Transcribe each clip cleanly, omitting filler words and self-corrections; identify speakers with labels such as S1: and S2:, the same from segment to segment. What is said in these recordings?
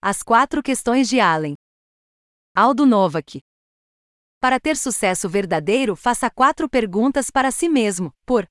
S1: As 4 questões de Allen. Aldo Novak. Para ter sucesso verdadeiro, faça 4 perguntas para si mesmo. Por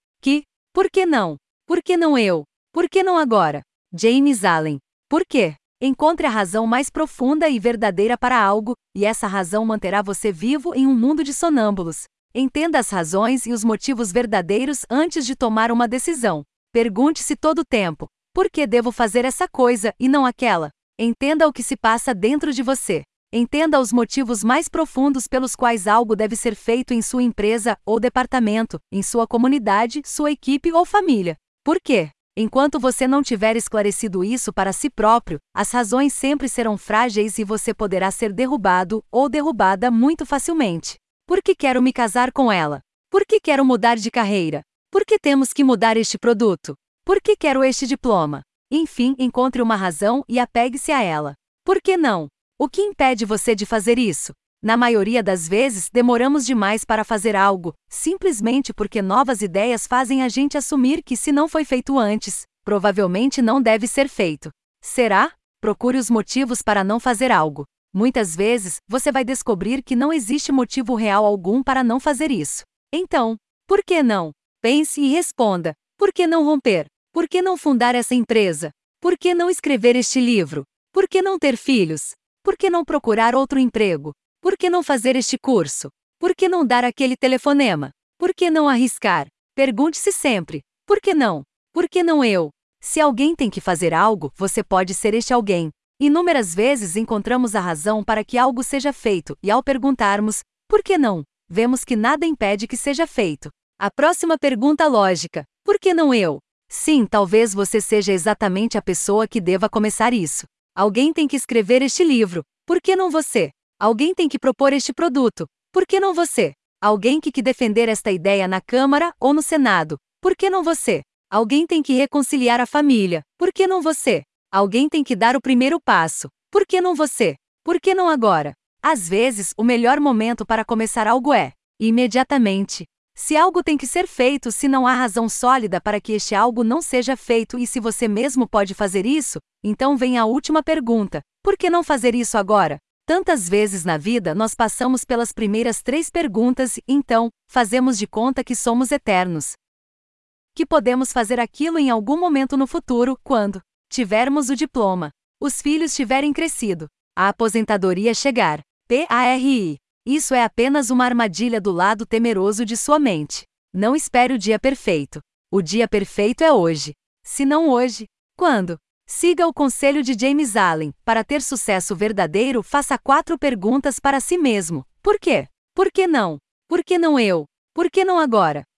S1: que não? Por que não eu? Por que não agora? James Allen. Por quê? Encontre a razão mais profunda e verdadeira para algo, e essa razão manterá você vivo em um mundo de sonâmbulos. Entenda as razões e os motivos verdadeiros antes de tomar uma decisão. Pergunte-se todo o tempo: por que devo fazer essa coisa e não aquela? Entenda o que se passa dentro de você. Entenda os motivos mais profundos pelos quais algo deve ser feito em sua empresa ou departamento, em sua comunidade, sua equipe ou família. Por quê? Enquanto você não tiver esclarecido isso para si próprio, as razões sempre serão frágeis e você poderá ser derrubado ou derrubada muito facilmente. Por que quero me casar com ela? Por que quero mudar de carreira? Por que temos que mudar este produto? Por que quero este diploma? Enfim, encontre uma razão e apegue-se a ela. Por que não? O que impede você de fazer isso? Na maioria das vezes, demoramos demais para fazer algo, simplesmente porque novas ideias fazem a gente assumir que, se não foi feito antes, provavelmente não deve ser feito. Será? Procure os motivos para não fazer algo. Muitas vezes, você vai descobrir que não existe motivo real algum para não fazer isso. Então, por que não? Pense e responda: por que não romper? Por que não fundar essa empresa? Por que não escrever este livro? Por que não ter filhos? Por que não procurar outro emprego? Por que não fazer este curso? Por que não dar aquele telefonema? Por que não arriscar? Pergunte-se sempre: por que não? Por que não eu? Se alguém tem que fazer algo, você pode ser este alguém. Inúmeras vezes encontramos a razão para que algo seja feito, e ao perguntarmos, por que não? Vemos que nada impede que seja feito. A próxima pergunta lógica: por que não eu? Sim, talvez você seja exatamente a pessoa que deva começar isso. Alguém tem que escrever este livro. Por que não você? Alguém tem que propor este produto. Por que não você? Alguém que defender esta ideia na Câmara ou no Senado. Por que não você? Alguém tem que reconciliar a família. Por que não você? Alguém tem que dar o primeiro passo. Por que não você? Por que não agora? Às vezes, o melhor momento para começar algo é imediatamente. Se algo tem que ser feito, se não há razão sólida para que este algo não seja feito e se você mesmo pode fazer isso, então vem a última pergunta: por que não fazer isso agora? Tantas vezes na vida nós passamos pelas primeiras 3 perguntas e, então, fazemos de conta que somos eternos. Que podemos fazer aquilo em algum momento no futuro, quando tivermos o diploma, os filhos tiverem crescido, a aposentadoria chegar. PARI. Isso é apenas uma armadilha do lado temeroso de sua mente. Não espere o dia perfeito. O dia perfeito é hoje. Se não hoje, quando? Siga o conselho de James Allen. Para ter sucesso verdadeiro, faça 4 perguntas para si mesmo. Por quê? Por que não? Por que não eu? Por que não agora?